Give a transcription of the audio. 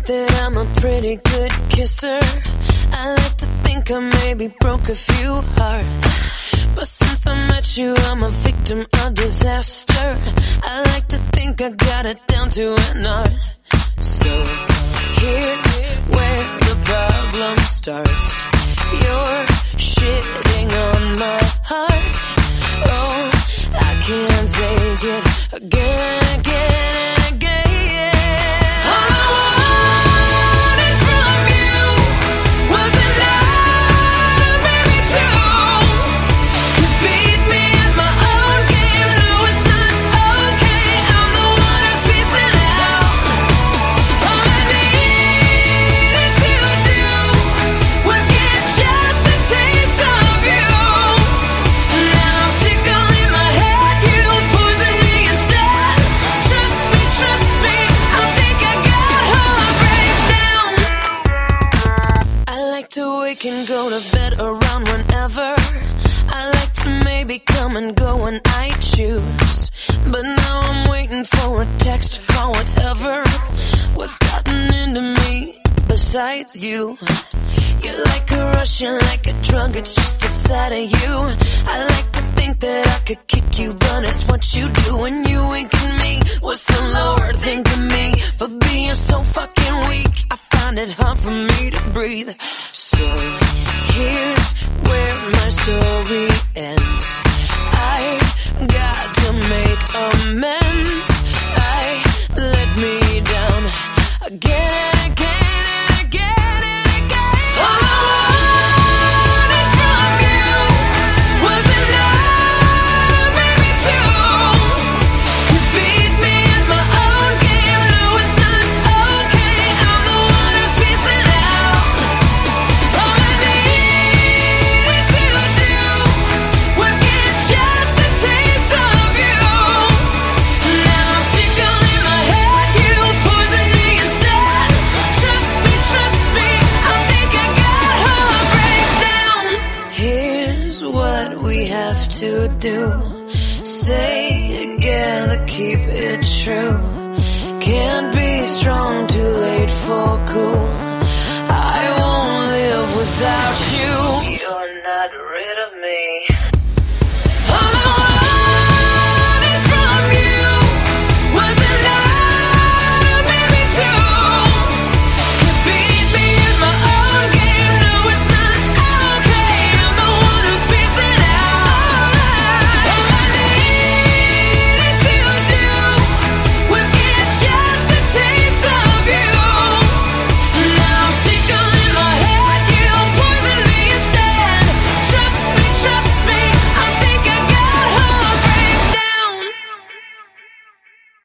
think that I'm a pretty good kisser. I like to think I maybe broke a few hearts, but since I met you, I'm a victim of disaster. I like to think I got it down to an art. So here's where the problem starts. You're shitting on my heart. Oh, I can't take it again and again and again. All I wanted from you was a love, baby, too. You beat me at my own game. No, it's not okay. I'm the one who's piecing out. All I needed to do was get just a taste of you. Now I'm sick all in my head. You poison me instead. Trust me, I think I got heartbreak down. I like to wake and go to bed around whenever. I like to maybe come and go when I choose, but now I'm waiting for a text, call, whatever. What's gotten into me besides you? You're like a rush, you're like a drug, it's just the sight of you. I like to think that I could kick you, but it's what you do when you wink at me. What's the Lord think of me for being so fucking weak? I find it hard for me to breathe. So here's where my story ends. I got to make amends. I let me down again and again and again and again. All I wanted from you was a love, baby, too. You beat me at my own game. No, it's not okay. I'm the one who's piecing out. All I needed to do was get just a taste of you. Now I'm sick all in my head. You poison me instead. Trust me, I think I got heartbreak down. Here's what we have to do. Stay together, keep it true.